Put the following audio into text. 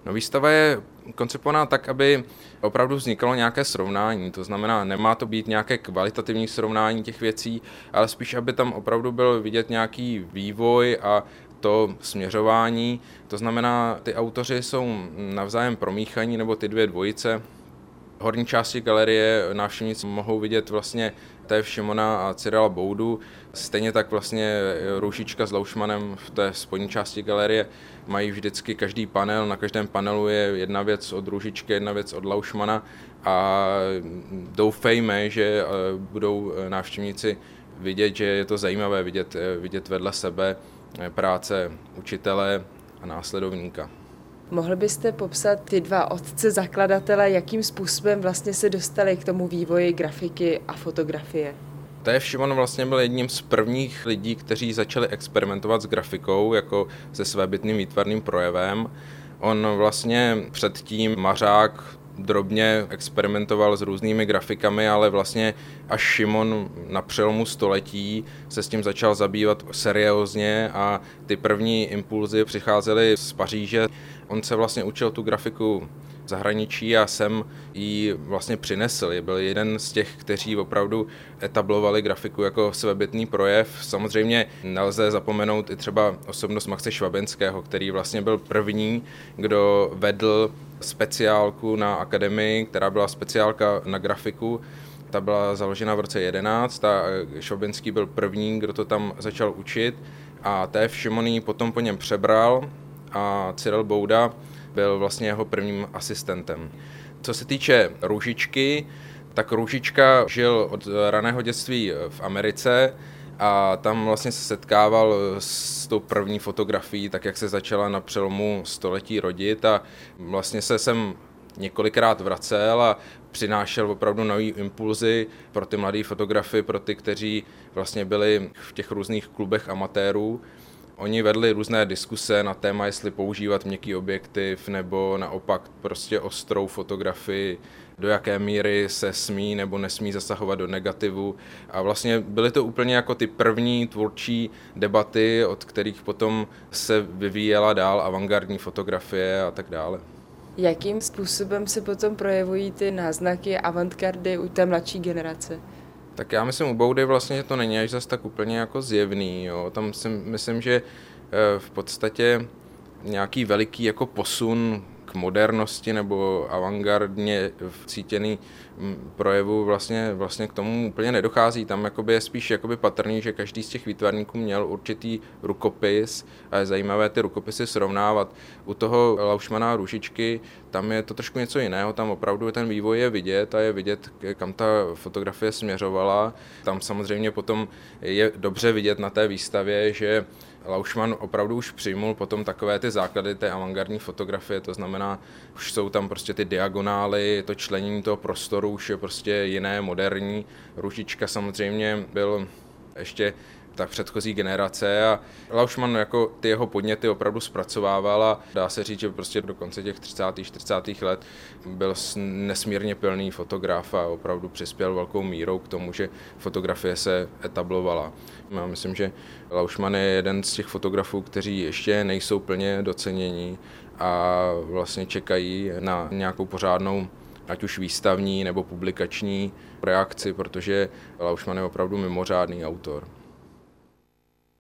No, výstava je koncipovaná tak, aby opravdu vznikalo nějaké srovnání, to znamená, nemá to být nějaké kvalitativní srovnání těch věcí, ale spíš, aby tam opravdu byl vidět nějaký vývoj a to směřování, to znamená, ty autoři jsou navzájem promíchaní, nebo ty dvě dvojice. V horní části galerie návštěvníci mohou vidět vlastně T.F. Šimona a Cyrila Boudu. Stejně tak vlastně Růžička s Laušmanem v té spodní části galerie mají vždycky každý panel. Na každém panelu je jedna věc od Růžičky, jedna věc od Laušmana a doufejme, že budou návštěvníci vidět, že je to zajímavé vidět vedle sebe práce učitele a následovníka. Mohl byste popsat ty dva otce zakladatele, jakým způsobem vlastně se dostali k tomu vývoji grafiky a fotografie? T.F. Šimon vlastně byl jedním z prvních lidí, kteří začali experimentovat s grafikou jako se svébytným výtvarným projevem. On vlastně předtím Mařák drobně experimentoval s různými grafikami, ale vlastně až Šimon na přelomu století se s tím začal zabývat seriózně a ty první impulzy přicházely z Paříže. On se vlastně učil tu grafiku v zahraničí a sem ji vlastně přinesl. Byl jeden z těch, kteří opravdu etablovali grafiku jako svébytný projev. Samozřejmě nelze zapomenout i třeba osobnost Maxe Švabenského, který vlastně byl první, kdo vedl speciálku na akademii, která byla speciálka na grafiku. Ta byla založena v roce 11 a Švabenský byl první, kdo to tam začal učit a T.F. Šimon ji potom po něm přebral a Cyril Bouda byl vlastně jeho prvním asistentem. Co se týče Růžičky, tak Růžička žil od raného dětství v Americe a tam vlastně se setkával s tou první fotografií, tak jak se začala na přelomu století rodit a vlastně se sem několikrát vracel a přinášel opravdu nové impulzy pro ty mladé fotografy, pro ty, kteří vlastně byli v těch různých klubech amatérů. Oni vedli různé diskuse na téma, jestli používat měkký objektiv nebo naopak prostě ostrou fotografii, do jaké míry se smí nebo nesmí zasahovat do negativu. A vlastně byly to úplně jako ty první tvůrčí debaty, od kterých potom se vyvíjela dál avantgardní fotografie a tak dále. Jakým způsobem se potom projevují ty náznaky avantgardy u té mladší generace? Tak já myslím u Boudy vlastně, že to není až zase tak úplně jako zjevný. Jo. Tam si myslím, že v podstatě nějaký veliký jako posun k modernosti nebo avantgardně vcítěný projevu vlastně k tomu úplně nedochází. Tam jakoby je spíš jakoby patrný, že každý z těch výtvarníků měl určitý rukopis a je zajímavé ty rukopisy srovnávat. U toho Laušmana a Růžičky tam je to trošku něco jiného, tam opravdu ten vývoj je vidět a je vidět, kam ta fotografie směřovala. Tam samozřejmě potom je dobře vidět na té výstavě, že Laušman opravdu už přijmul potom takové ty základy té avantgardní fotografie, to znamená, už jsou tam prostě ty diagonály, to členění toho prostoru už je prostě jiné, moderní. Růžička samozřejmě byl ještě ta předchozí generace a Laušman jako ty jeho podněty opravdu zpracovával a dá se říct, že prostě do konce těch 30. 40. let byl nesmírně pilný fotograf a opravdu přispěl velkou mírou k tomu, že fotografie se etablovala. Já myslím, že Laušman je jeden z těch fotografů, kteří ještě nejsou plně docenění a vlastně čekají na nějakou pořádnou ať už výstavní nebo publikační reakci, protože Laušman je opravdu mimořádný autor.